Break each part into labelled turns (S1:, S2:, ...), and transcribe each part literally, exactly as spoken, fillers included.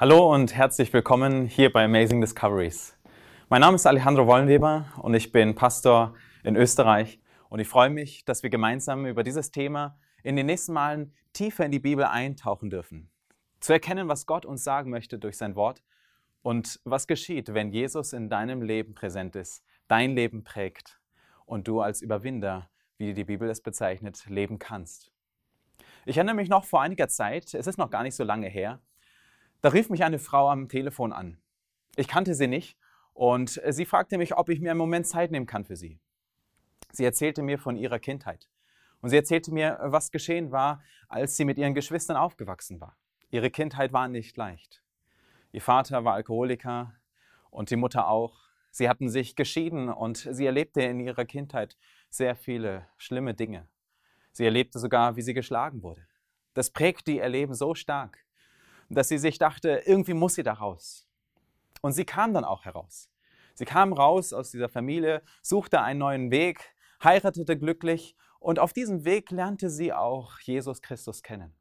S1: Hallo und herzlich willkommen hier bei Amazing Discoveries. Mein Name ist Alejandro Wollenweber und ich bin Pastor in Österreich und ich freue mich, dass wir gemeinsam über dieses Thema in den nächsten Malen tiefer in die Bibel eintauchen dürfen. Zu erkennen, was Gott uns sagen möchte durch sein Wort und was geschieht, wenn Jesus in deinem Leben präsent ist, dein Leben prägt und du als Überwinder, wie die Bibel es bezeichnet, leben kannst. Ich erinnere mich noch vor einiger Zeit, es ist noch gar nicht so lange her, da rief mich eine Frau am Telefon an. Ich kannte sie nicht und sie fragte mich, ob ich mir einen Moment Zeit nehmen kann für sie. Sie erzählte mir von ihrer Kindheit und sie erzählte mir, was geschehen war, als sie mit ihren Geschwistern aufgewachsen war. Ihre Kindheit war nicht leicht. Ihr Vater war Alkoholiker und die Mutter auch. Sie hatten sich geschieden und sie erlebte in ihrer Kindheit sehr viele schlimme Dinge. Sie erlebte sogar, wie sie geschlagen wurde. Das prägte ihr Leben so stark, dass sie sich dachte, irgendwie muss sie da raus. Und sie kam dann auch heraus. Sie kam raus aus dieser Familie, suchte einen neuen Weg, heiratete glücklich und auf diesem Weg lernte sie auch Jesus Christus kennen.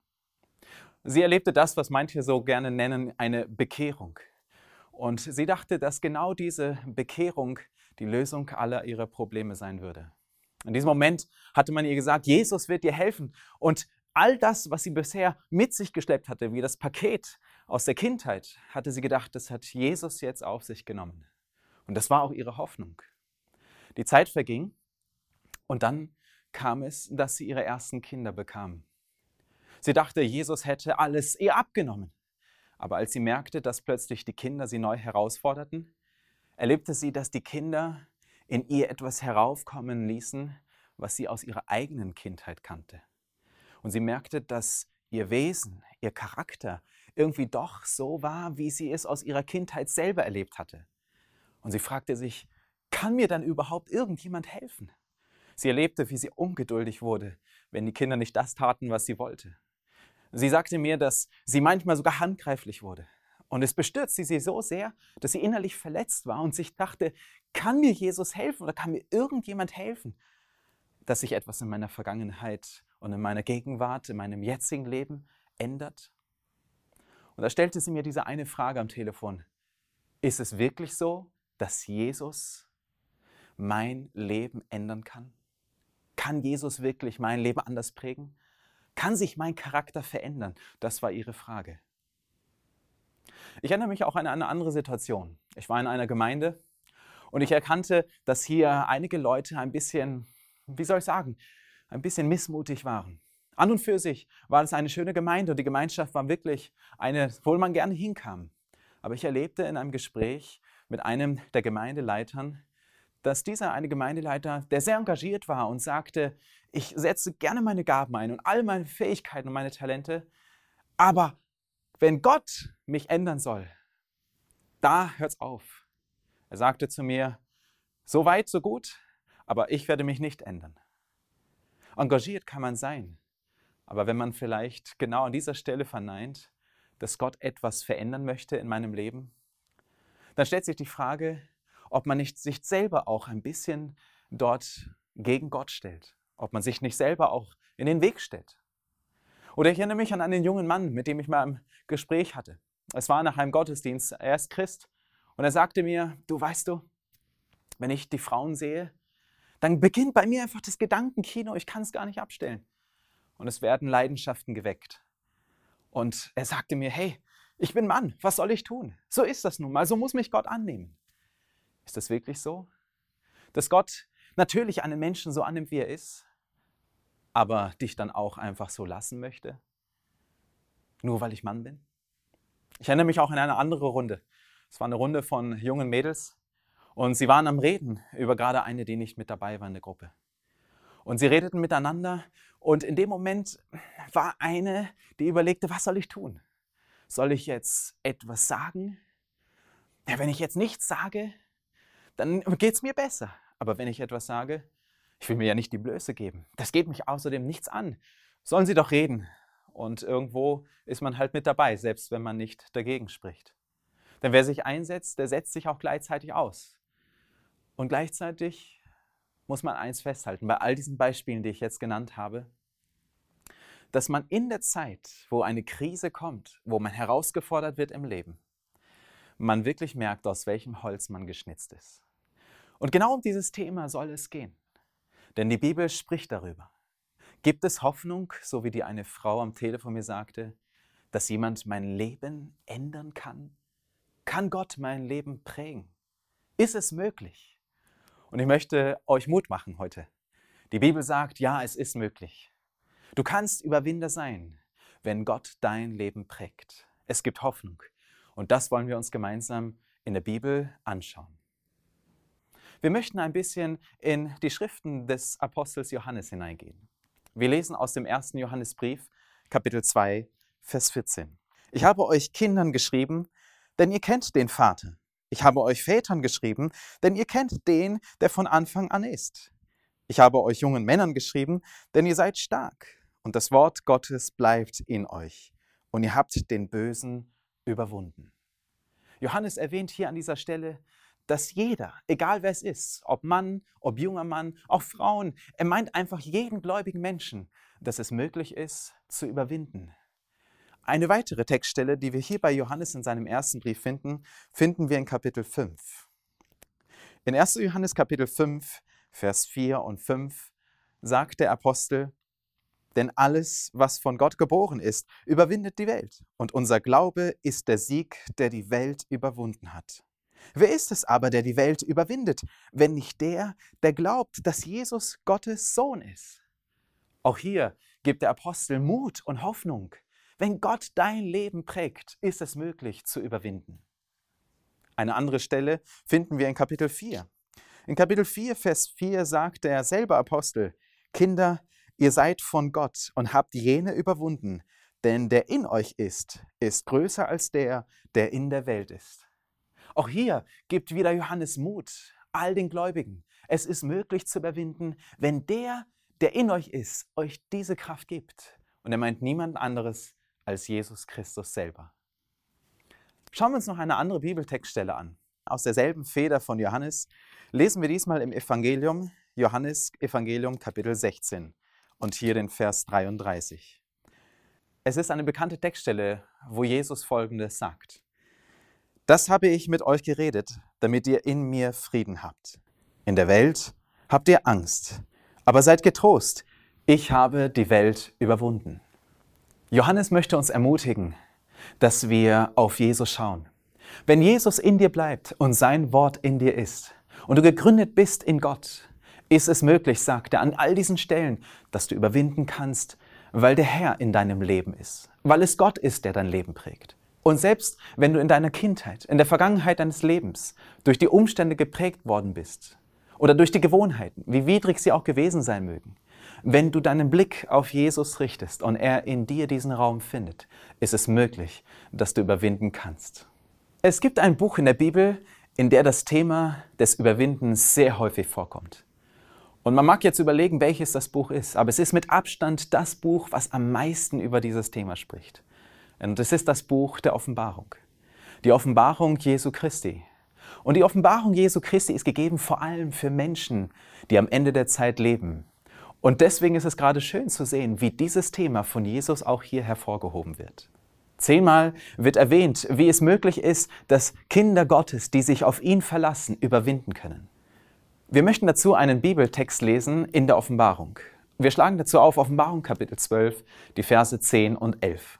S1: Sie erlebte das, was manche so gerne nennen, eine Bekehrung. Und sie dachte, dass genau diese Bekehrung die Lösung aller ihrer Probleme sein würde. In diesem Moment hatte man ihr gesagt, Jesus wird dir helfen und all das, was sie bisher mit sich geschleppt hatte, wie das Paket aus der Kindheit, hatte sie gedacht, das hat Jesus jetzt auf sich genommen. Und das war auch ihre Hoffnung. Die Zeit verging und dann kam es, dass sie ihre ersten Kinder bekam. Sie dachte, Jesus hätte alles ihr abgenommen. Aber als sie merkte, dass plötzlich die Kinder sie neu herausforderten, erlebte sie, dass die Kinder in ihr etwas heraufkommen ließen, was sie aus ihrer eigenen Kindheit kannte. Und sie merkte, dass ihr Wesen, ihr Charakter irgendwie doch so war, wie sie es aus ihrer Kindheit selber erlebt hatte. Und sie fragte sich, kann mir dann überhaupt irgendjemand helfen? Sie erlebte, wie sie ungeduldig wurde, wenn die Kinder nicht das taten, was sie wollte. Sie sagte mir, dass sie manchmal sogar handgreiflich wurde. Und es bestürzte sie so sehr, dass sie innerlich verletzt war und sich dachte, kann mir Jesus helfen oder kann mir irgendjemand helfen, dass sich etwas in meiner Vergangenheit und in meiner Gegenwart, in meinem jetzigen Leben ändert? Und da stellte sie mir diese eine Frage am Telefon. Ist es wirklich so, dass Jesus mein Leben ändern kann? Kann Jesus wirklich mein Leben anders prägen? Kann sich mein Charakter verändern? Das war ihre Frage. Ich erinnere mich auch an eine andere Situation. Ich war in einer Gemeinde und ich erkannte, dass hier einige Leute ein bisschen, wie soll ich sagen, ein bisschen missmutig waren. An und für sich war es eine schöne Gemeinde und die Gemeinschaft war wirklich eine, wo man gerne hinkam. Aber ich erlebte in einem Gespräch mit einem der Gemeindeleitern, dass dieser eine Gemeindeleiter, der sehr engagiert war und sagte, ich setze gerne meine Gaben ein und all meine Fähigkeiten und meine Talente, aber wenn Gott mich ändern soll, da hört's auf. Er sagte zu mir, so weit, so gut, aber ich werde mich nicht ändern. Engagiert kann man sein, aber wenn man vielleicht genau an dieser Stelle verneint, dass Gott etwas verändern möchte in meinem Leben, dann stellt sich die Frage, ob man nicht sich selber auch ein bisschen dort gegen Gott stellt, ob man sich nicht selber auch in den Weg stellt. Oder ich erinnere mich an einen jungen Mann, mit dem ich mal ein Gespräch hatte. Es war nach einem Gottesdienst, er ist Christ und er sagte mir, du weißt du, wenn ich die Frauen sehe, dann beginnt bei mir einfach das Gedankenkino, ich kann es gar nicht abstellen. Und es werden Leidenschaften geweckt. Und er sagte mir, hey, ich bin Mann, was soll ich tun? So ist das nun mal, so muss mich Gott annehmen. Ist das wirklich so? Dass Gott natürlich einen Menschen so annimmt, wie er ist, aber dich dann auch einfach so lassen möchte? Nur weil ich Mann bin? Ich erinnere mich auch an eine andere Runde. Es war eine Runde von jungen Mädels und sie waren am Reden über gerade eine, die nicht mit dabei war in der Gruppe. Und sie redeten miteinander und in dem Moment war eine, die überlegte, was soll ich tun? Soll ich jetzt etwas sagen? Ja, wenn ich jetzt nichts sage, dann geht es mir besser. Aber wenn ich etwas sage, ich will mir ja nicht die Blöße geben. Das geht mich außerdem nichts an. Sollen sie doch reden. Und irgendwo ist man halt mit dabei, selbst wenn man nicht dagegen spricht. Denn wer sich einsetzt, der setzt sich auch gleichzeitig aus. Und gleichzeitig muss man eins festhalten, bei all diesen Beispielen, die ich jetzt genannt habe, dass man in der Zeit, wo eine Krise kommt, wo man herausgefordert wird im Leben, man wirklich merkt, aus welchem Holz man geschnitzt ist. Und genau um dieses Thema soll es gehen. Denn die Bibel spricht darüber. Gibt es Hoffnung, so wie die eine Frau am Telefon mir sagte, dass jemand mein Leben ändern kann? Kann Gott mein Leben prägen? Ist es möglich? Und ich möchte euch Mut machen heute. Die Bibel sagt, ja, es ist möglich. Du kannst Überwinder sein, wenn Gott dein Leben prägt. Es gibt Hoffnung. Und das wollen wir uns gemeinsam in der Bibel anschauen. Wir möchten ein bisschen in die Schriften des Apostels Johannes hineingehen. Wir lesen aus dem ersten Johannesbrief, Kapitel zwei, Vers vierzehn. Ich habe euch Kindern geschrieben, denn ihr kennt den Vater. Ich habe euch Vätern geschrieben, denn ihr kennt den, der von Anfang an ist. Ich habe euch jungen Männern geschrieben, denn ihr seid stark und das Wort Gottes bleibt in euch und ihr habt den Bösen überwunden. Johannes erwähnt hier an dieser Stelle, dass jeder, egal wer es ist, ob Mann, ob junger Mann, auch Frauen, er meint einfach jeden gläubigen Menschen, dass es möglich ist, zu überwinden. Eine weitere Textstelle, die wir hier bei Johannes in seinem ersten Brief finden, finden wir in Kapitel fünf. In ersten Johannes Kapitel fünf, Vers vier und fünf sagt der Apostel, denn alles, was von Gott geboren ist, überwindet die Welt. Und unser Glaube ist der Sieg, der die Welt überwunden hat. Wer ist es aber, der die Welt überwindet, wenn nicht der, der glaubt, dass Jesus Gottes Sohn ist? Auch hier gibt der Apostel Mut und Hoffnung. Wenn Gott dein Leben prägt, ist es möglich zu überwinden. Eine andere Stelle finden wir in Kapitel vier. In Kapitel vier, Vers vier sagt derselbe Apostel, Kinder, ihr seid von Gott und habt jene überwunden, denn der in euch ist, ist größer als der, der in der Welt ist. Auch hier gibt wieder Johannes Mut all den Gläubigen. Es ist möglich zu überwinden, wenn der, der in euch ist, euch diese Kraft gibt. Und er meint niemand anderes als Jesus Christus selber. Schauen wir uns noch eine andere Bibeltextstelle an. Aus derselben Feder von Johannes lesen wir diesmal im Evangelium, Johannes Evangelium Kapitel sechzehn und hier den Vers dreiunddreißig. Es ist eine bekannte Textstelle, wo Jesus Folgendes sagt. Das habe ich mit euch geredet, damit ihr in mir Frieden habt. In der Welt habt ihr Angst, aber seid getrost, ich habe die Welt überwunden. Johannes möchte uns ermutigen, dass wir auf Jesus schauen. Wenn Jesus in dir bleibt und sein Wort in dir ist und du gegründet bist in Gott, ist es möglich, sagt er, an all diesen Stellen, dass du überwinden kannst, weil der Herr in deinem Leben ist, weil es Gott ist, der dein Leben prägt. Und selbst wenn du in deiner Kindheit, in der Vergangenheit deines Lebens durch die Umstände geprägt worden bist oder durch die Gewohnheiten, wie widrig sie auch gewesen sein mögen, wenn du deinen Blick auf Jesus richtest und er in dir diesen Raum findet, ist es möglich, dass du überwinden kannst. Es gibt ein Buch in der Bibel, in der das Thema des Überwindens sehr häufig vorkommt. Und man mag jetzt überlegen, welches das Buch ist, aber es ist mit Abstand das Buch, was am meisten über dieses Thema spricht. Und es ist das Buch der Offenbarung. Die Offenbarung Jesu Christi. Und die Offenbarung Jesu Christi ist gegeben vor allem für Menschen, die am Ende der Zeit leben. Und deswegen ist es gerade schön zu sehen, wie dieses Thema von Jesus auch hier hervorgehoben wird. Zehnmal wird erwähnt, wie es möglich ist, dass Kinder Gottes, die sich auf ihn verlassen, überwinden können. Wir möchten dazu einen Bibeltext lesen in der Offenbarung. Wir schlagen dazu auf Offenbarung Kapitel zwölf, die Verse zehn und elf.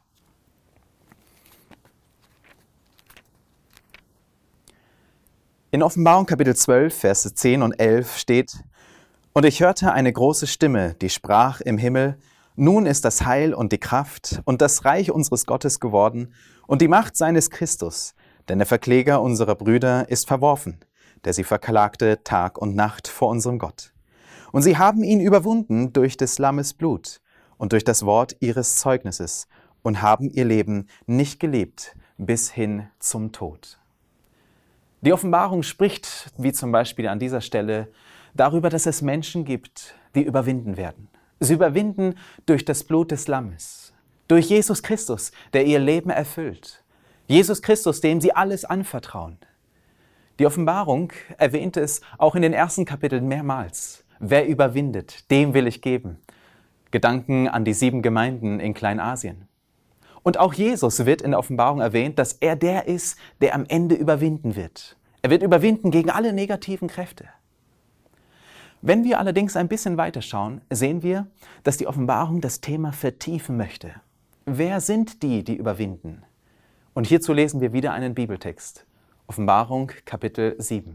S1: In Offenbarung Kapitel zwölf, Verse zehn und elf steht, und ich hörte eine große Stimme, die sprach im Himmel, nun ist das Heil und die Kraft und das Reich unseres Gottes geworden und die Macht seines Christus, denn der Verkläger unserer Brüder ist verworfen, der sie verklagte Tag und Nacht vor unserem Gott. Und sie haben ihn überwunden durch des Lammes Blut und durch das Wort ihres Zeugnisses und haben ihr Leben nicht gelebt bis hin zum Tod. Die Offenbarung spricht, wie zum Beispiel an dieser Stelle, darüber, dass es Menschen gibt, die überwinden werden. Sie überwinden durch das Blut des Lammes, durch Jesus Christus, der ihr Leben erfüllt. Jesus Christus, dem sie alles anvertrauen. Die Offenbarung erwähnt es auch in den ersten Kapiteln mehrmals. Wer überwindet, dem will ich geben. Gedanken an die sieben Gemeinden in Kleinasien. Und auch Jesus wird in der Offenbarung erwähnt, dass er der ist, der am Ende überwinden wird. Er wird überwinden gegen alle negativen Kräfte. Wenn wir allerdings ein bisschen weiterschauen, sehen wir, dass die Offenbarung das Thema vertiefen möchte. Wer sind die, die überwinden? Und hierzu lesen wir wieder einen Bibeltext. Offenbarung Kapitel sieben.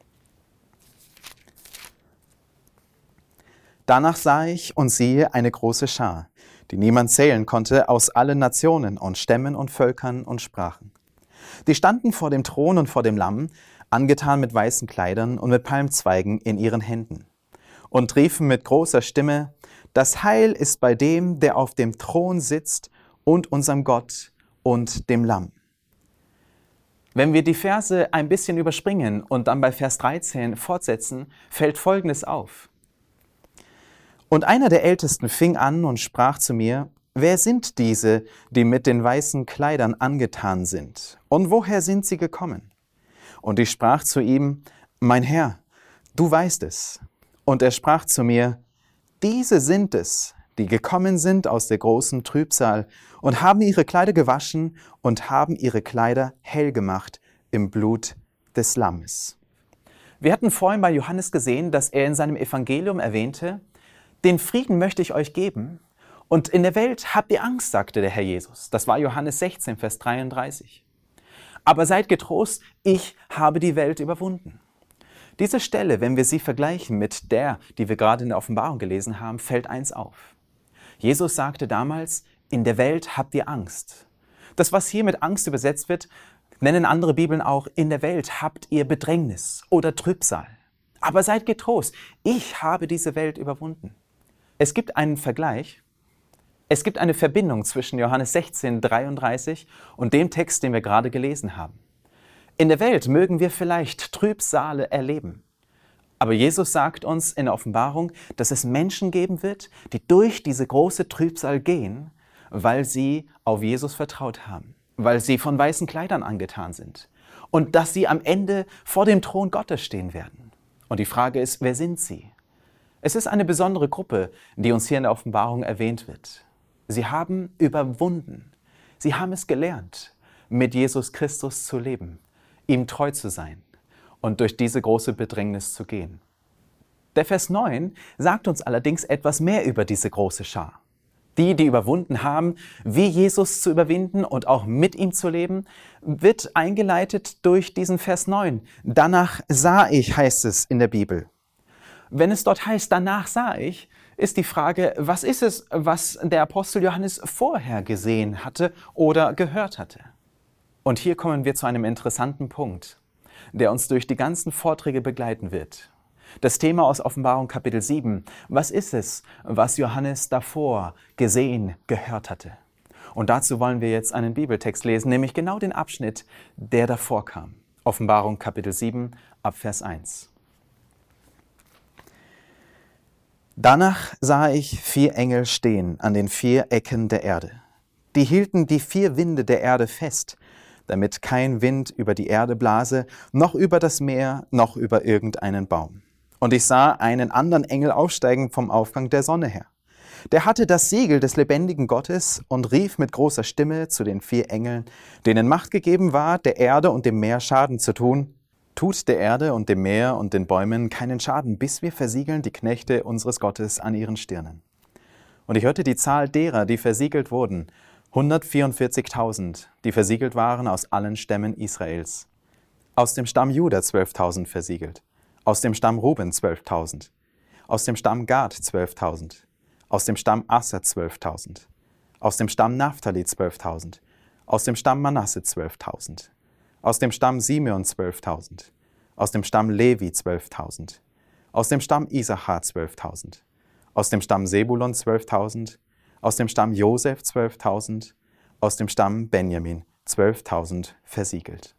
S1: Danach sah ich und siehe eine große Schar, die niemand zählen konnte, aus allen Nationen und Stämmen und Völkern und Sprachen. Die standen vor dem Thron und vor dem Lamm, angetan mit weißen Kleidern und mit Palmzweigen in ihren Händen, und riefen mit großer Stimme: Das Heil ist bei dem, der auf dem Thron sitzt, und unserem Gott und dem Lamm. Wenn wir die Verse ein bisschen überspringen und dann bei Vers dreizehn fortsetzen, fällt Folgendes auf. Und einer der Ältesten fing an und sprach zu mir: Wer sind diese, die mit den weißen Kleidern angetan sind? Und woher sind sie gekommen? Und ich sprach zu ihm: Mein Herr, du weißt es. Und er sprach zu mir: Diese sind es, die gekommen sind aus der großen Trübsal und haben ihre Kleider gewaschen und haben ihre Kleider hell gemacht im Blut des Lammes. Wir hatten vorhin bei Johannes gesehen, dass er in seinem Evangelium erwähnte: Den Frieden möchte ich euch geben, und in der Welt habt ihr Angst, sagte der Herr Jesus. Das war Johannes sechzehn, Vers dreiunddreißig. Aber seid getrost, ich habe die Welt überwunden. Diese Stelle, wenn wir sie vergleichen mit der, die wir gerade in der Offenbarung gelesen haben, fällt eins auf. Jesus sagte damals: In der Welt habt ihr Angst. Das, was hier mit Angst übersetzt wird, nennen andere Bibeln auch: In der Welt habt ihr Bedrängnis oder Trübsal. Aber seid getrost, ich habe diese Welt überwunden. Es gibt einen Vergleich, es gibt eine Verbindung zwischen Johannes sechzehn, dreiunddreißig und dem Text, den wir gerade gelesen haben. In der Welt mögen wir vielleicht Trübsale erleben. Aber Jesus sagt uns in der Offenbarung, dass es Menschen geben wird, die durch diese große Trübsal gehen, weil sie auf Jesus vertraut haben, weil sie von weißen Kleidern angetan sind und dass sie am Ende vor dem Thron Gottes stehen werden. Und die Frage ist, wer sind sie? Es ist eine besondere Gruppe, die uns hier in der Offenbarung erwähnt wird. Sie haben überwunden. Sie haben es gelernt, mit Jesus Christus zu leben, ihm treu zu sein und durch diese große Bedrängnis zu gehen. Der Vers neun sagt uns allerdings etwas mehr über diese große Schar. Die, die überwunden haben, wie Jesus zu überwinden und auch mit ihm zu leben, wird eingeleitet durch diesen Vers neun. Danach sah ich, heißt es in der Bibel. Wenn es dort heißt, danach sah ich, ist die Frage, was ist es, was der Apostel Johannes vorher gesehen hatte oder gehört hatte? Und hier kommen wir zu einem interessanten Punkt, der uns durch die ganzen Vorträge begleiten wird. Das Thema aus Offenbarung Kapitel sieben. Was ist es, was Johannes davor gesehen, gehört hatte? Und dazu wollen wir jetzt einen Bibeltext lesen, nämlich genau den Abschnitt, der davor kam. Offenbarung Kapitel sieben, ab Vers eins. Danach sah ich vier Engel stehen an den vier Ecken der Erde. Die hielten die vier Winde der Erde fest, damit kein Wind über die Erde blase, noch über das Meer, noch über irgendeinen Baum. Und ich sah einen anderen Engel aufsteigen vom Aufgang der Sonne her. Der hatte das Siegel des lebendigen Gottes und rief mit großer Stimme zu den vier Engeln, denen Macht gegeben war, der Erde und dem Meer Schaden zu tun: Tut der Erde und dem Meer und den Bäumen keinen Schaden, bis wir versiegeln die Knechte unseres Gottes an ihren Stirnen. Und ich hörte die Zahl derer, die versiegelt wurden, hundertvierundvierzigtausend, die versiegelt waren aus allen Stämmen Israels. Aus dem Stamm Juda zwölftausend versiegelt, aus dem Stamm Ruben zwölftausend, aus dem Stamm Gad zwölftausend, aus dem Stamm Asser zwölftausend, aus dem Stamm Naphtali zwölftausend, aus dem Stamm Manasse zwölftausend, aus dem Stamm Simeon zwölftausend, aus dem Stamm Levi zwölftausend, aus dem Stamm Isachar zwölftausend, aus dem Stamm Sebulon zwölftausend, aus dem Stamm Josef zwölftausend, aus dem Stamm Benjamin zwölftausend versiegelt.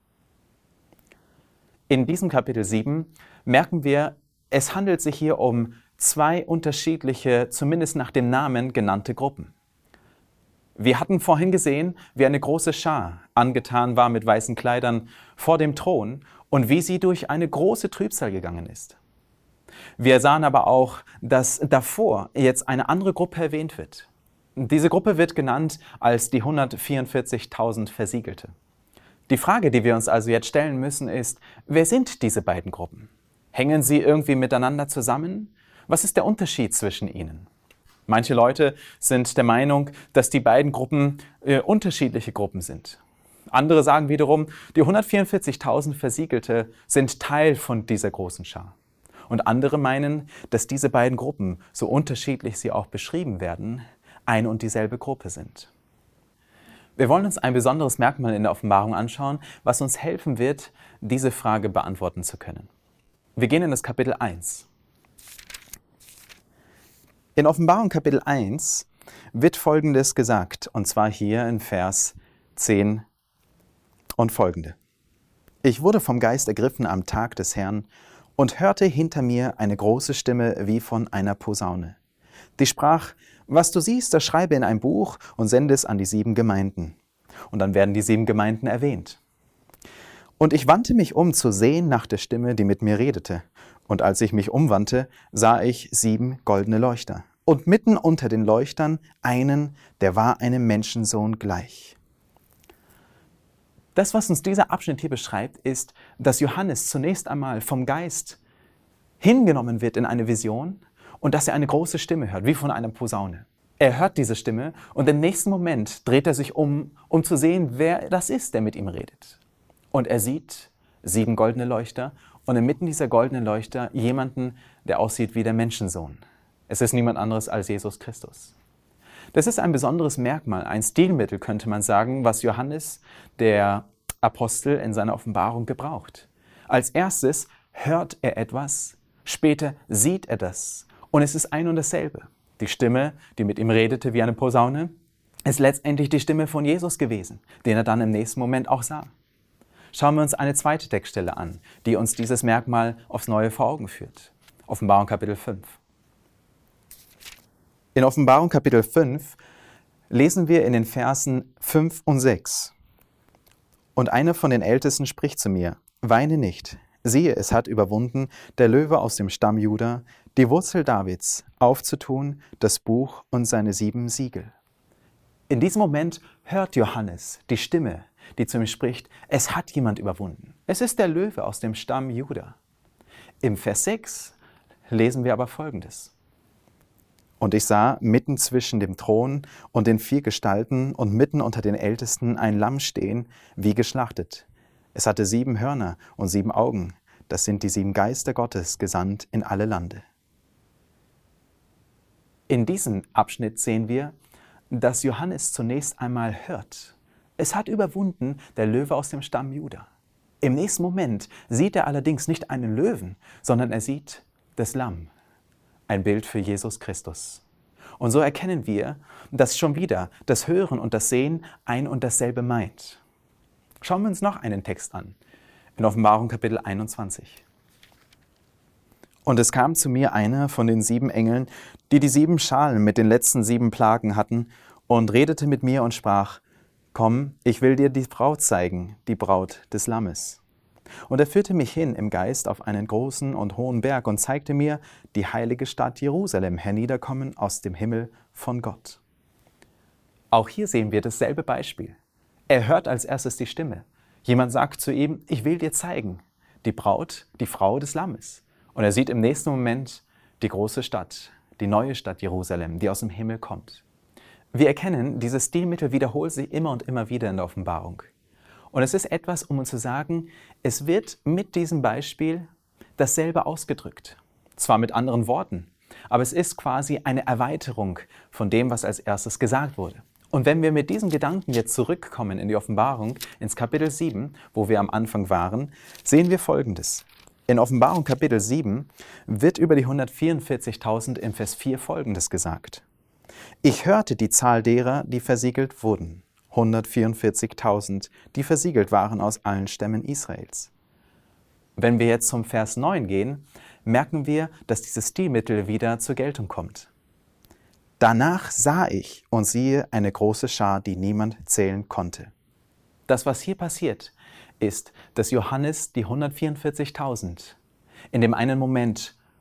S1: In diesem Kapitel sieben merken wir, es handelt sich hier um zwei unterschiedliche, zumindest nach dem Namen genannte Gruppen. Wir hatten vorhin gesehen, wie eine große Schar angetan war mit weißen Kleidern vor dem Thron und wie sie durch eine große Trübsal gegangen ist. Wir sahen aber auch, dass davor jetzt eine andere Gruppe erwähnt wird. Diese Gruppe wird genannt als die hundertvierundvierzigtausend Versiegelte. Die Frage, die wir uns also jetzt stellen müssen, ist, wer sind diese beiden Gruppen? Hängen sie irgendwie miteinander zusammen? Was ist der Unterschied zwischen ihnen? Manche Leute sind der Meinung, dass die beiden Gruppen äh, unterschiedliche Gruppen sind. Andere sagen wiederum, die hundertvierundvierzigtausend Versiegelte sind Teil von dieser großen Schar. Und andere meinen, dass diese beiden Gruppen, so unterschiedlich sie auch beschrieben werden, eine und dieselbe Gruppe sind. Wir wollen uns ein besonderes Merkmal in der Offenbarung anschauen, was uns helfen wird, diese Frage beantworten zu können. Wir gehen in das Kapitel eins. In Offenbarung Kapitel eins wird Folgendes gesagt, und zwar hier in Vers zehn und folgende. Ich wurde vom Geist ergriffen am Tag des Herrn und hörte hinter mir eine große Stimme wie von einer Posaune. Die sprach, was du siehst, das schreibe in ein Buch und sende es an die sieben Gemeinden. Und dann werden die sieben Gemeinden erwähnt. Und ich wandte mich um zu sehen nach der Stimme, die mit mir redete. Und als ich mich umwandte, sah ich sieben goldene Leuchter. Und mitten unter den Leuchtern einen, der war einem Menschensohn gleich. Das, was uns dieser Abschnitt hier beschreibt, ist, dass Johannes zunächst einmal vom Geist hingenommen wird in eine Vision und dass er eine große Stimme hört, wie von einer Posaune. Er hört diese Stimme und im nächsten Moment dreht er sich um, um zu sehen, wer das ist, der mit ihm redet. Und er sieht sieben goldene Leuchter und inmitten dieser goldenen Leuchter jemanden, der aussieht wie der Menschensohn. Es ist niemand anderes als Jesus Christus. Das ist ein besonderes Merkmal, ein Stilmittel, könnte man sagen, was Johannes, der Apostel, in seiner Offenbarung gebraucht. Als erstes hört er etwas, später sieht er das. Und es ist ein und dasselbe. Die Stimme, die mit ihm redete wie eine Posaune, ist letztendlich die Stimme von Jesus gewesen, den er dann im nächsten Moment auch sah. Schauen wir uns eine zweite Textstelle an, die uns dieses Merkmal aufs Neue vor Augen führt. Offenbarung Kapitel fünf. In Offenbarung Kapitel fünf lesen wir in den Versen fünf und sechs. Und einer von den Ältesten spricht zu mir, weine nicht, siehe, es hat überwunden, der Löwe aus dem Stamm Juda, die Wurzel Davids, aufzutun, das Buch und seine sieben Siegel. In diesem Moment hört Johannes die Stimme, die zu ihm spricht, es hat jemand überwunden. Es ist der Löwe aus dem Stamm Juda. Im Vers sechs lesen wir aber Folgendes. Und ich sah mitten zwischen dem Thron und den vier Gestalten und mitten unter den Ältesten ein Lamm stehen, wie geschlachtet. Es hatte sieben Hörner und sieben Augen. Das sind die sieben Geister Gottes, gesandt in alle Lande. In diesem Abschnitt sehen wir, dass Johannes zunächst einmal hört. Es hat überwunden der Löwe aus dem Stamm Juda. Im nächsten Moment sieht er allerdings nicht einen Löwen, sondern er sieht das Lamm. Ein Bild für Jesus Christus. Und so erkennen wir, dass schon wieder das Hören und das Sehen ein und dasselbe meint. Schauen wir uns noch einen Text an, in Offenbarung Kapitel einundzwanzig. Und es kam zu mir einer von den sieben Engeln, die die sieben Schalen mit den letzten sieben Plagen hatten, und redete mit mir und sprach, komm, ich will dir die Braut zeigen, die Braut des Lammes. Und er führte mich hin im Geist auf einen großen und hohen Berg und zeigte mir die heilige Stadt Jerusalem herniederkommen aus dem Himmel von Gott. Auch hier sehen wir dasselbe Beispiel. Er hört als erstes die Stimme. Jemand sagt zu ihm, ich will dir zeigen, die Braut, die Frau des Lammes. Und er sieht im nächsten Moment die große Stadt, die neue Stadt Jerusalem, die aus dem Himmel kommt. Wir erkennen, dieses Stilmittel wiederholt sich immer und immer wieder in der Offenbarung. Und es ist etwas, um uns zu sagen, es wird mit diesem Beispiel dasselbe ausgedrückt. Zwar mit anderen Worten, aber es ist quasi eine Erweiterung von dem, was als erstes gesagt wurde. Und wenn wir mit diesem Gedanken jetzt zurückkommen in die Offenbarung, ins Kapitel sieben, wo wir am Anfang waren, sehen wir Folgendes. In Offenbarung Kapitel sieben wird über die hundertvierundvierzigtausend im Vers vier Folgendes gesagt. Ich hörte die Zahl derer, die versiegelt wurden. hundertvierundvierzigtausend, die versiegelt waren aus allen Stämmen Israels. Wenn wir jetzt zum Vers neun gehen, merken wir, dass dieses Stilmittel wieder zur Geltung kommt. Danach sah ich und siehe eine große Schar, die niemand zählen konnte. Das, was hier passiert, ist, dass Johannes die hundertvierundvierzigtausend in dem einen Moment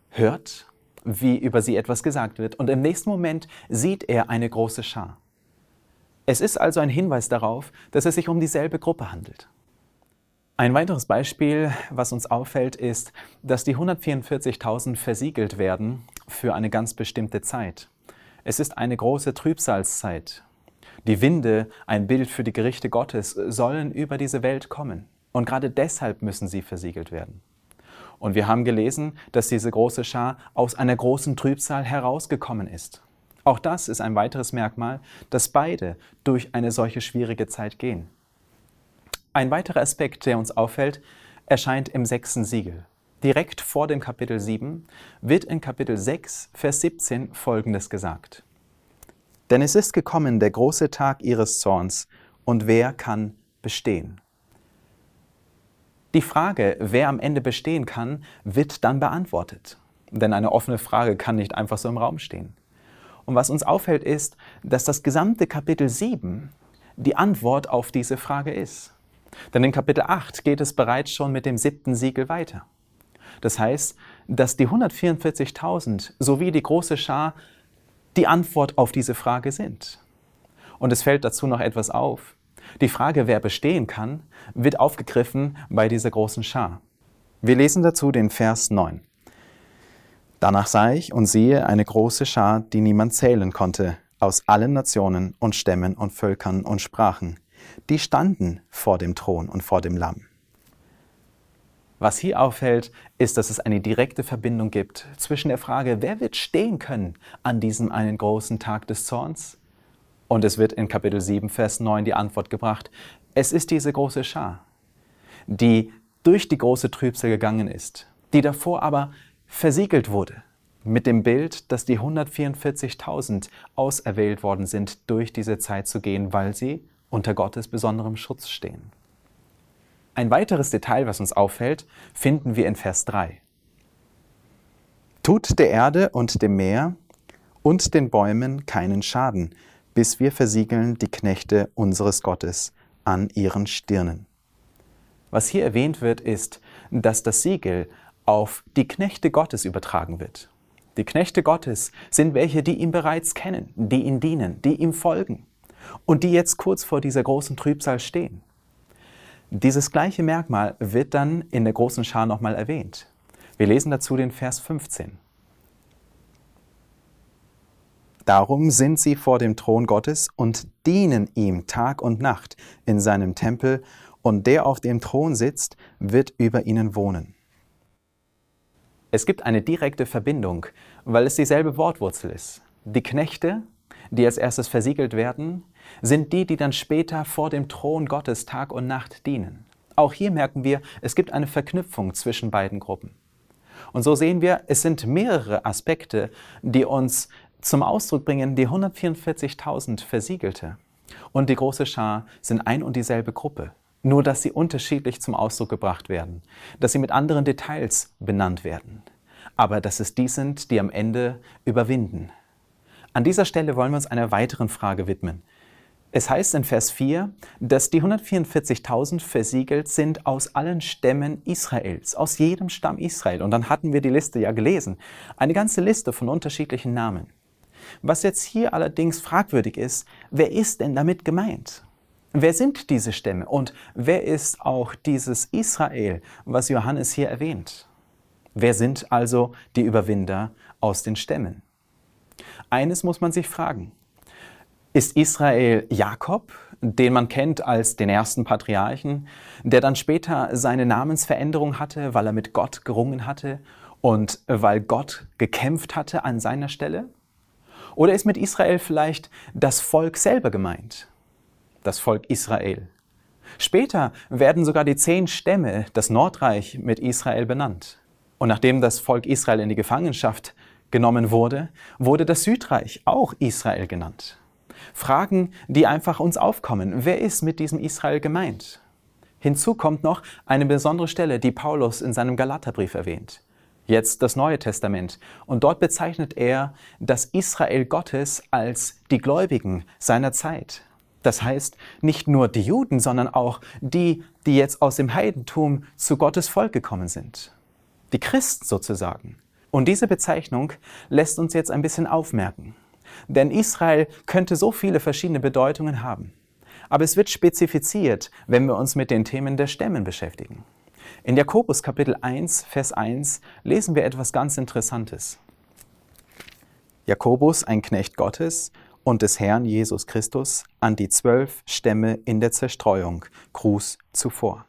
S1: hört, wie über sie etwas gesagt wird, und im nächsten Moment sieht er eine große Schar. Es ist also ein Hinweis darauf, dass es sich um dieselbe Gruppe handelt. Ein weiteres Beispiel, was uns auffällt, ist, dass die hundertvierundvierzigtausend versiegelt werden für eine ganz bestimmte Zeit. Es ist eine große Trübsalzeit. Die Winde, ein Bild für die Gerichte Gottes, sollen über diese Welt kommen. Und gerade deshalb müssen sie versiegelt werden. Und wir haben gelesen, dass diese große Schar aus einer großen Trübsal herausgekommen ist. Auch das ist ein weiteres Merkmal, dass beide durch eine solche schwierige Zeit gehen. Ein weiterer Aspekt, der uns auffällt, erscheint im sechsten Siegel. Direkt vor dem Kapitel sieben wird in Kapitel sechs, Vers siebzehn Folgendes gesagt. Denn es ist gekommen der große Tag ihres Zorns, und wer kann bestehen? Die Frage, wer am Ende bestehen kann, wird dann beantwortet. Denn eine offene Frage kann nicht einfach so im Raum stehen. Und was uns auffällt ist, dass das gesamte Kapitel sieben die Antwort auf diese Frage ist. Denn in Kapitel acht geht es bereits schon mit dem siebten Siegel weiter. Das heißt, dass die hundertvierundvierzigtausend sowie die große Schar die Antwort auf diese Frage sind. Und es fällt dazu noch etwas auf. Die Frage, wer bestehen kann, wird aufgegriffen bei dieser großen Schar. Wir lesen dazu den Vers neun. Danach sah ich und siehe eine große Schar, die niemand zählen konnte, aus allen Nationen und Stämmen und Völkern und Sprachen. Die standen vor dem Thron und vor dem Lamm. Was hier auffällt, ist, dass es eine direkte Verbindung gibt zwischen der Frage, wer wird stehen können an diesem einen großen Tag des Zorns? Und es wird in Kapitel sieben, Vers neun die Antwort gebracht. Es ist diese große Schar, die durch die große Trübsal gegangen ist, die davor aber versiegelt wurde, mit dem Bild, dass die hundertvierundvierzigtausend auserwählt worden sind, durch diese Zeit zu gehen, weil sie unter Gottes besonderem Schutz stehen. Ein weiteres Detail, was uns auffällt, finden wir in Vers drei. Tut der Erde und dem Meer und den Bäumen keinen Schaden, bis wir versiegeln die Knechte unseres Gottes an ihren Stirnen. Was hier erwähnt wird, ist, dass das Siegel auf die Knechte Gottes übertragen wird. Die Knechte Gottes sind welche, die ihn bereits kennen, die ihm dienen, die ihm folgen und die jetzt kurz vor dieser großen Trübsal stehen. Dieses gleiche Merkmal wird dann in der großen Schar nochmal erwähnt. Wir lesen dazu den Vers fünfzehn. Darum sind sie vor dem Thron Gottes und dienen ihm Tag und Nacht in seinem Tempel, und der auf dem Thron sitzt, wird über ihnen wohnen. Es gibt eine direkte Verbindung, weil es dieselbe Wortwurzel ist. Die Knechte, die als erstes versiegelt werden, sind die, die dann später vor dem Thron Gottes Tag und Nacht dienen. Auch hier merken wir, es gibt eine Verknüpfung zwischen beiden Gruppen. Und so sehen wir, es sind mehrere Aspekte, die uns zum Ausdruck bringen, die hundertvierundvierzigtausend Versiegelte und die große Schar sind ein und dieselbe Gruppe, nur dass sie unterschiedlich zum Ausdruck gebracht werden, dass sie mit anderen Details benannt werden, aber dass es die sind, die am Ende überwinden. An dieser Stelle wollen wir uns einer weiteren Frage widmen. Es heißt in Vers vier, dass die hundertvierundvierzigtausend versiegelt sind aus allen Stämmen Israels, aus jedem Stamm Israel. Und dann hatten wir die Liste ja gelesen, eine ganze Liste von unterschiedlichen Namen. Was jetzt hier allerdings fragwürdig ist, wer ist denn damit gemeint? Wer sind diese Stämme und wer ist auch dieses Israel, was Johannes hier erwähnt? Wer sind also die Überwinder aus den Stämmen? Eines muss man sich fragen. Ist Israel Jakob, den man kennt als den ersten Patriarchen, der dann später seine Namensveränderung hatte, weil er mit Gott gerungen hatte und weil Gott gekämpft hatte an seiner Stelle? Oder ist mit Israel vielleicht das Volk selber gemeint? Das Volk Israel. Später werden sogar die zehn Stämme, das Nordreich, mit Israel benannt. Und nachdem das Volk Israel in die Gefangenschaft genommen wurde, wurde das Südreich auch Israel genannt. Fragen, die einfach uns aufkommen. Wer ist mit diesem Israel gemeint? Hinzu kommt noch eine besondere Stelle, die Paulus in seinem Galaterbrief erwähnt. Jetzt das Neue Testament. Und dort bezeichnet er das Israel Gottes als die Gläubigen seiner Zeit. Das heißt, nicht nur die Juden, sondern auch die, die jetzt aus dem Heidentum zu Gottes Volk gekommen sind. Die Christen sozusagen. Und diese Bezeichnung lässt uns jetzt ein bisschen aufmerken. Denn Israel könnte so viele verschiedene Bedeutungen haben. Aber es wird spezifiziert, wenn wir uns mit den Themen der Stämme beschäftigen. In Jakobus Kapitel eins, Vers eins lesen wir etwas ganz Interessantes. Jakobus, ein Knecht Gottes und des Herrn Jesus Christus, an die zwölf Stämme in der Zerstreuung, Gruß zuvor.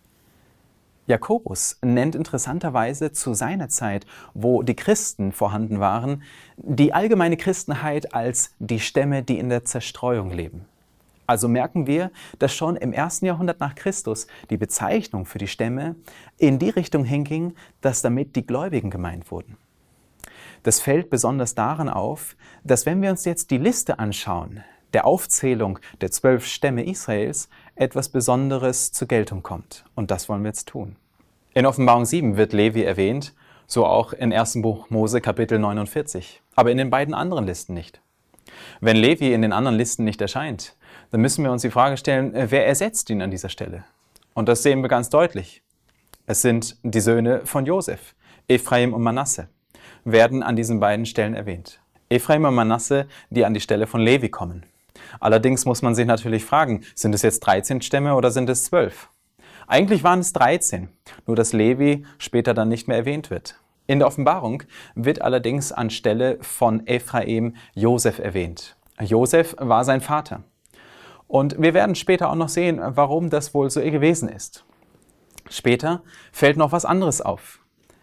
S1: Jakobus nennt interessanterweise zu seiner Zeit, wo die Christen vorhanden waren, die allgemeine Christenheit als die Stämme, die in der Zerstreuung leben. Also merken wir, dass schon im ersten Jahrhundert nach Christus die Bezeichnung für die Stämme in die Richtung hinging, dass damit die Gläubigen gemeint wurden. Das fällt besonders daran auf, dass wenn wir uns jetzt die Liste anschauen, der Aufzählung der zwölf Stämme Israels, etwas Besonderes zur Geltung kommt. Und das wollen wir jetzt tun. In Offenbarung sieben wird Levi erwähnt, so auch in ersten Buch Mose Kapitel neunundvierzig, aber in den beiden anderen Listen nicht. Wenn Levi in den anderen Listen nicht erscheint, dann müssen wir uns die Frage stellen, wer ersetzt ihn an dieser Stelle? Und das sehen wir ganz deutlich. Es sind die Söhne von Josef, Ephraim und Manasse, werden an diesen beiden Stellen erwähnt. Ephraim und Manasse, die an die Stelle von Levi kommen. Allerdings muss man sich natürlich fragen, sind es jetzt dreizehn Stämme oder sind es zwölf? Eigentlich waren es dreizehn, nur dass Levi später dann nicht mehr erwähnt wird. In der Offenbarung wird allerdings anstelle von Ephraim Josef erwähnt. Josef war sein Vater. Und wir werden später auch noch sehen, warum das wohl so gewesen ist. Später fällt noch was anderes auf.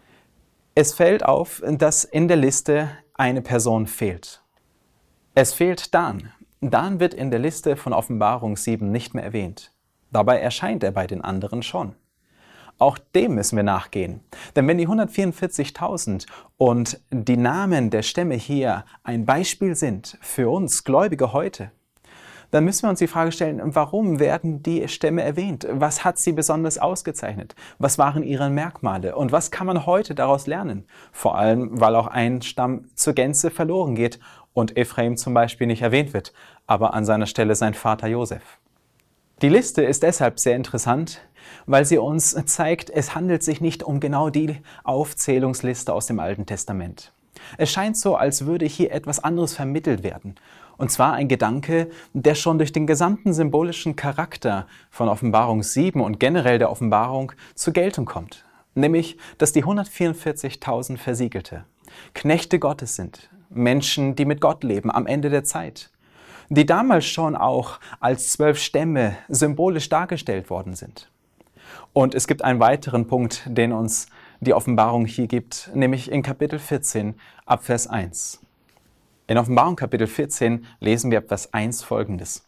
S1: Es fällt auf, dass in der Liste eine Person fehlt. Es fehlt Dan. Dan wird in der Liste von Offenbarung sieben nicht mehr erwähnt. Dabei erscheint er bei den anderen schon. Auch dem müssen wir nachgehen. Denn wenn die hundertvierundvierzigtausend und die Namen der Stämme hier ein Beispiel sind für uns Gläubige heute, dann müssen wir uns die Frage stellen, warum werden die Stämme erwähnt? Was hat sie besonders ausgezeichnet? Was waren ihre Merkmale? Und was kann man heute daraus lernen? Vor allem, weil auch ein Stamm zur Gänze verloren geht und Ephraim zum Beispiel nicht erwähnt wird, aber an seiner Stelle sein Vater Josef. Die Liste ist deshalb sehr interessant, weil sie uns zeigt, es handelt sich nicht um genau die Aufzählungsliste aus dem Alten Testament. Es scheint so, als würde hier etwas anderes vermittelt werden. Und zwar ein Gedanke, der schon durch den gesamten symbolischen Charakter von Offenbarung sieben und generell der Offenbarung zur Geltung kommt. Nämlich, dass die hundertvierundvierzigtausend Versiegelte Knechte Gottes sind, Menschen, die mit Gott leben am Ende der Zeit, die damals schon auch als zwölf Stämme symbolisch dargestellt worden sind. Und es gibt einen weiteren Punkt, den uns die Offenbarung hier gibt, nämlich in Kapitel vierzehn, ab Vers eins. In Offenbarung Kapitel vierzehn lesen wir ab Vers eins Folgendes.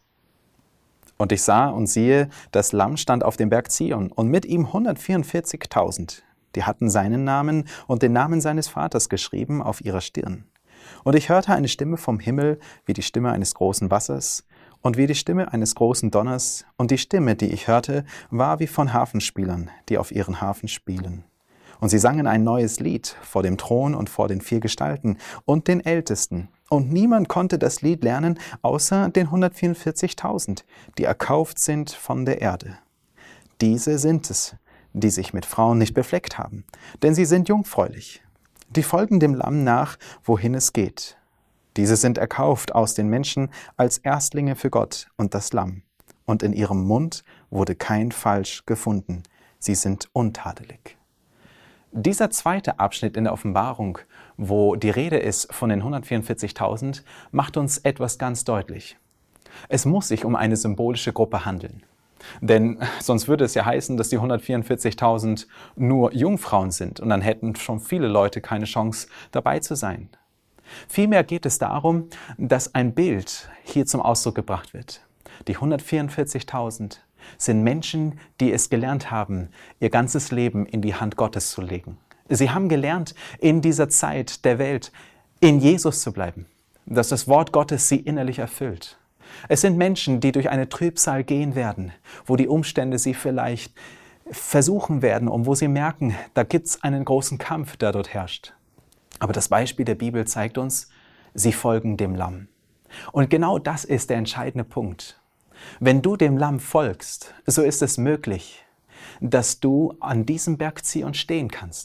S1: Und ich sah und siehe, das Lamm stand auf dem Berg Zion und mit ihm hundertvierundvierzigtausend. Die hatten seinen Namen und den Namen seines Vaters geschrieben auf ihrer Stirn. Und ich hörte eine Stimme vom Himmel, wie die Stimme eines großen Wassers und wie die Stimme eines großen Donners. Und die Stimme, die ich hörte, war wie von Harfenspielern, die auf ihren Harfen spielen. Und sie sangen ein neues Lied vor dem Thron und vor den vier Gestalten und den Ältesten. Und niemand konnte das Lied lernen, außer den hundertvierundvierzigtausend, die erkauft sind von der Erde. Diese sind es, die sich mit Frauen nicht befleckt haben, denn sie sind jungfräulich. Die folgen dem Lamm nach, wohin es geht. Diese sind erkauft aus den Menschen als Erstlinge für Gott und das Lamm. Und in ihrem Mund wurde kein Falsch gefunden. Sie sind untadelig. Dieser zweite Abschnitt in der Offenbarung, wo die Rede ist von den hundertvierundvierzigtausend, macht uns etwas ganz deutlich. Es muss sich um eine symbolische Gruppe handeln. Denn sonst würde es ja heißen, dass die hundertvierundvierzigtausend nur Jungfrauen sind und dann hätten schon viele Leute keine Chance, dabei zu sein. Vielmehr geht es darum, dass ein Bild hier zum Ausdruck gebracht wird. Die hundertvierundvierzigtausend sind Menschen, die es gelernt haben, ihr ganzes Leben in die Hand Gottes zu legen. Sie haben gelernt, in dieser Zeit der Welt in Jesus zu bleiben, dass das Wort Gottes sie innerlich erfüllt. Es sind Menschen, die durch eine Trübsal gehen werden, wo die Umstände sie vielleicht versuchen werden und wo sie merken, da gibt es einen großen Kampf, der dort herrscht. Aber das Beispiel der Bibel zeigt uns, sie folgen dem Lamm. Und genau das ist der entscheidende Punkt. Wenn du dem Lamm folgst, so ist es möglich, dass du an diesem Berg Zion stehen kannst.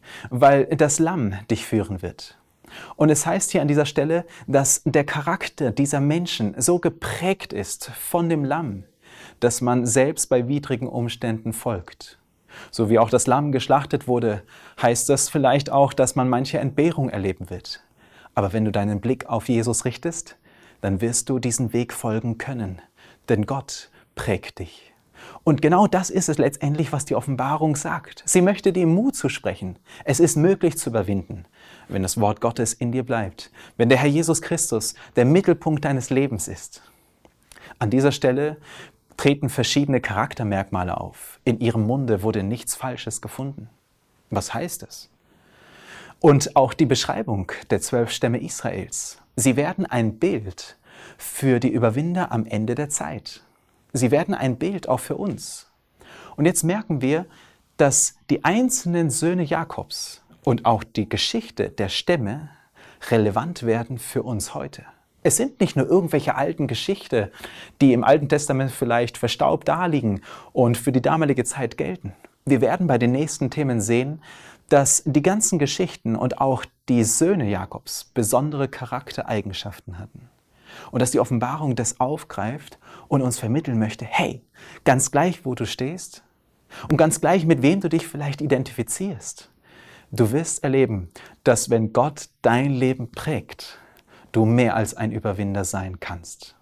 S1: weil das Lamm dich führen wird. Und es heißt hier an dieser Stelle, dass der Charakter dieser Menschen so geprägt ist von dem Lamm, dass man selbst bei widrigen Umständen folgt. So wie auch das Lamm geschlachtet wurde, heißt das vielleicht auch, dass man manche Entbehrung erleben wird. Aber wenn du deinen Blick auf Jesus richtest, dann wirst du diesen Weg folgen können, denn Gott prägt dich. Und genau das ist es letztendlich, was die Offenbarung sagt. Sie möchte dir Mut zusprechen. Es ist möglich zu überwinden, wenn das Wort Gottes in dir bleibt, wenn der Herr Jesus Christus der Mittelpunkt deines Lebens ist. An dieser Stelle treten verschiedene Charaktermerkmale auf. In ihrem Munde wurde nichts Falsches gefunden. Was heißt es? Und auch die Beschreibung der zwölf Stämme Israels. Sie werden ein Bild für die Überwinder am Ende der Zeit. Sie werden ein Bild auch für uns. Und jetzt merken wir, dass die einzelnen Söhne Jakobs und auch die Geschichte der Stämme relevant werden für uns heute. Es sind nicht nur irgendwelche alten Geschichten, die im Alten Testament vielleicht verstaubt daliegen und für die damalige Zeit gelten. Wir werden bei den nächsten Themen sehen, dass die ganzen Geschichten und auch die Söhne Jakobs besondere Charaktereigenschaften hatten. Und dass die Offenbarung das aufgreift und uns vermitteln möchte, hey, ganz gleich, wo du stehst und ganz gleich, mit wem du dich vielleicht identifizierst, du wirst erleben, dass wenn Gott dein Leben prägt, du mehr als ein Überwinder sein kannst.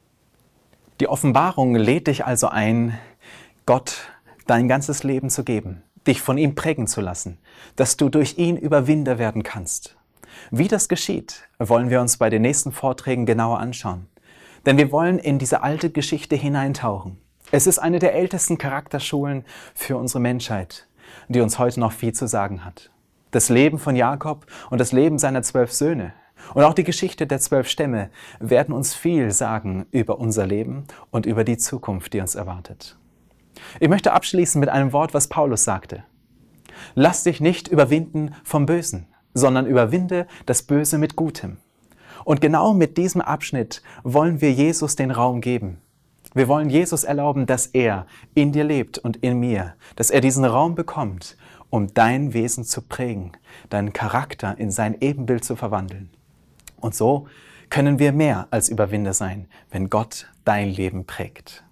S1: Die Offenbarung lädt dich also ein, Gott dein ganzes Leben zu geben, dich von ihm prägen zu lassen, dass du durch ihn Überwinder werden kannst. Wie das geschieht, wollen wir uns bei den nächsten Vorträgen genauer anschauen. Denn wir wollen in diese alte Geschichte hineintauchen. Es ist eine der ältesten Charakterschulen für unsere Menschheit, die uns heute noch viel zu sagen hat. Das Leben von Jakob und das Leben seiner zwölf Söhne und auch die Geschichte der zwölf Stämme werden uns viel sagen über unser Leben und über die Zukunft, die uns erwartet. Ich möchte abschließen mit einem Wort, was Paulus sagte. Lass dich nicht überwinden vom Bösen, sondern überwinde das Böse mit Gutem. Und genau mit diesem Abschnitt wollen wir Jesus den Raum geben. Wir wollen Jesus erlauben, dass er in dir lebt und in mir, dass er diesen Raum bekommt, um dein Wesen zu prägen, deinen Charakter in sein Ebenbild zu verwandeln. Und so können wir mehr als Überwinder sein, wenn Gott dein Leben prägt.